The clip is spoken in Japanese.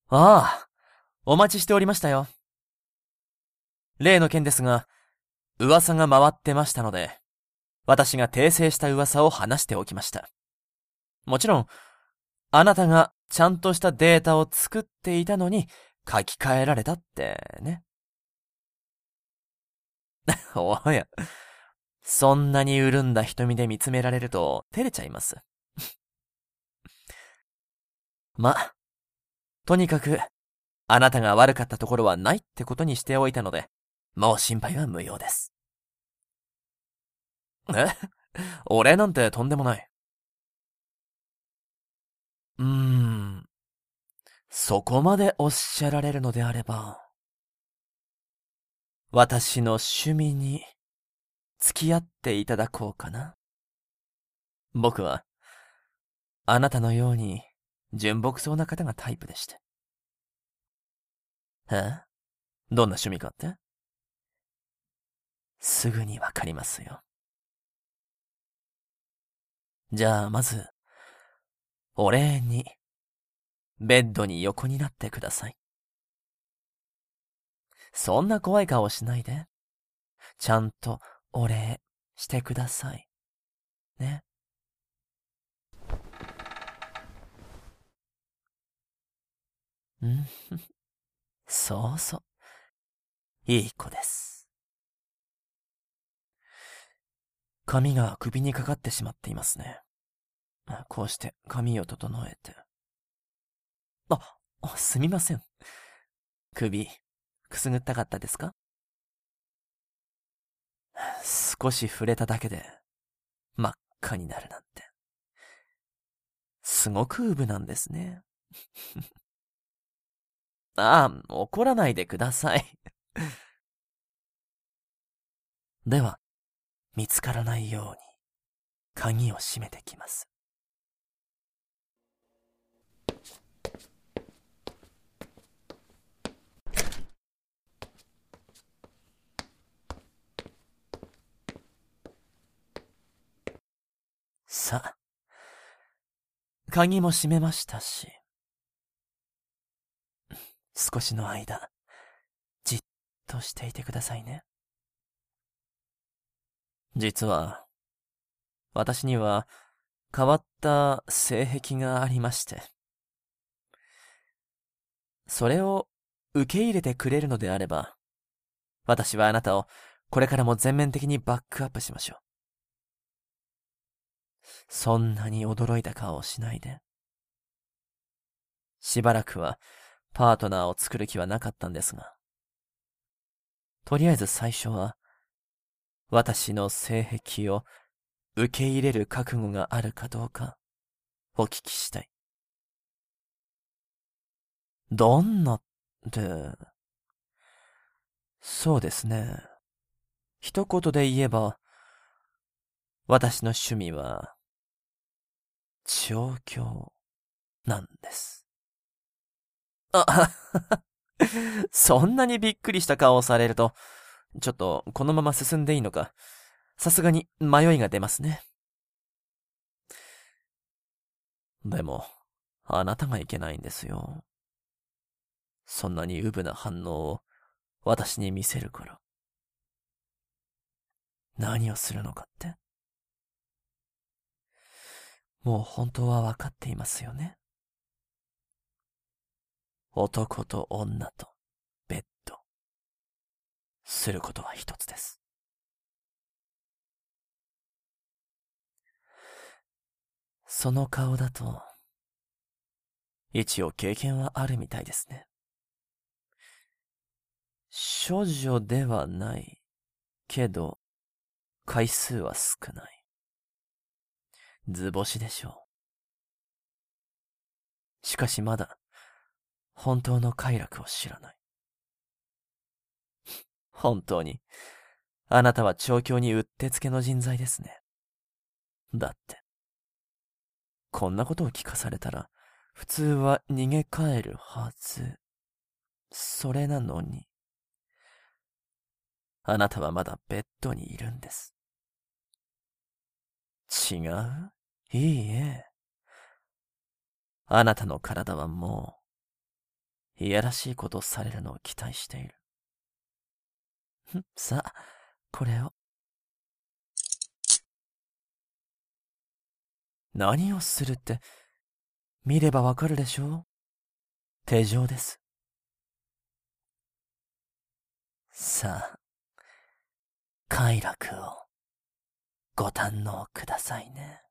ああ、お待ちしておりましたよ。例の件ですが、噂が回ってましたので、私が訂正した噂を話しておきました。もちろん、あなたがちゃんとしたデータを作っていたのに書き換えられたってね。おや、そんなに潤んだ瞳で見つめられると照れちゃいます。ま、とにかく、あなたが悪かったところはないってことにしておいたので、もう心配は無用です。えお礼なんてとんでもない。うーん、そこまでおっしゃられるのであれば、私の趣味に付き合っていただこうかな。僕は、あなたのように純朴そうな方がタイプでして。えどんな趣味かってすぐにわかりますよ。じゃあ、まず、お礼に、ベッドに横になってください。そんな怖い顔しないで。ちゃんとお礼してください。ね。んそうそう。いい子です。髪が首にかかってしまっていますね。こうして髪を整えて。すみません。首、くすぐったかったですか？少し触れただけで真っ赤になるなんて。すごくウブなんですね。怒らないでください。では、見つからないように鍵を閉めてきます。さあ、鍵も閉めましたし、少しの間、じっとしていてくださいね。実は、私には変わった性癖がありまして、それを受け入れてくれるのであれば、私はあなたをこれからも全面的にバックアップしましょう。そんなに驚いた顔をしないで。しばらくはパートナーを作る気はなかったんですが、とりあえず最初は、私の性癖を受け入れる覚悟があるかどうか、お聞きしたい。どんなって、そうですね。一言で言えば、私の趣味は、調教なんです。あ、そんなにびっくりした顔をされると、ちょっとこのまま進んでいいのか、さすがに迷いが出ますね。でも、あなたがいけないんですよ。そんなにウブな反応を私に見せるから。何をするのかって？もう本当はわかっていますよね。男と女とベッド。することは一つです。その顔だと、一応経験はあるみたいですね。処女ではない。けど、回数は少ない。図星でしょう。しかしまだ、本当の快楽を知らない。本当に、あなたは調教にうってつけの人材ですね。だって、こんなことを聞かされたら、普通は逃げ帰るはず。それなのに、あなたはまだベッドにいるんです。違う？いいえ。あなたの体はもいやらしいことをされるのを期待している。さあ、これを。何をするって、見ればわかるでしょう？手錠です。さあ、快楽をご堪能くださいね。